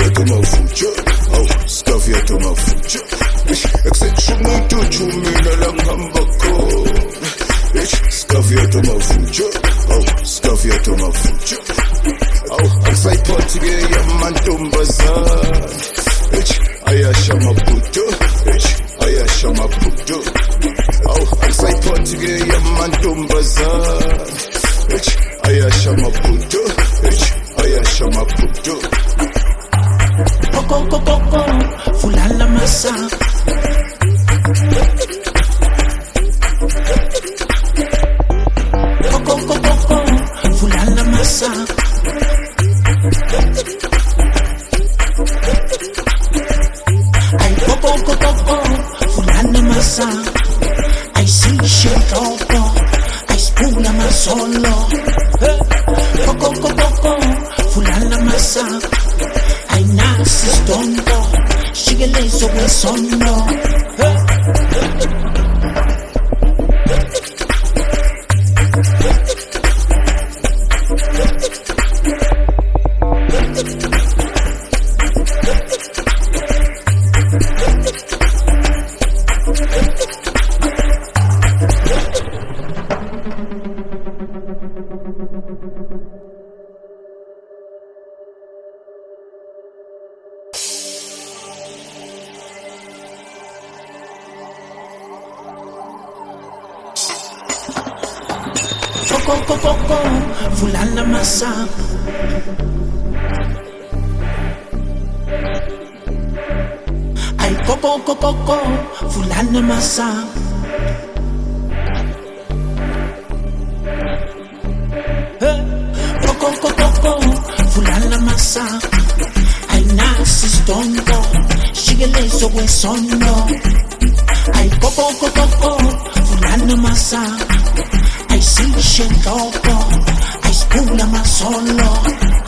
yato mafuta, oh, scarf yato mafuta. Except umuntu chumina la ngambako. Scarf yato mafuta, oh, scarf yato mafuta. Oh, angisayiphothi ke yamantombazana. Ayasha maputo, ayasha maputo. Oh, angisayiphothi ke yamantombazana. Ayasha maputo, ayasha maputo. Coco coco, fulala masa. Coco coco, fulala masa. Ay coco coco, fulala masa. Ay si shitopo, ay spula ma solo. Coco coco, fulala masa. Ay nasi stonto, shigelezo we sono. Coco coco, fulana masa. Ay coco coco, fulana masa. Coco coco, fulana masa. Ay nasi stonto, shigelezo we sono. Ay coco coco, fulana masa. Ay si shitopo, ay spula ma solo.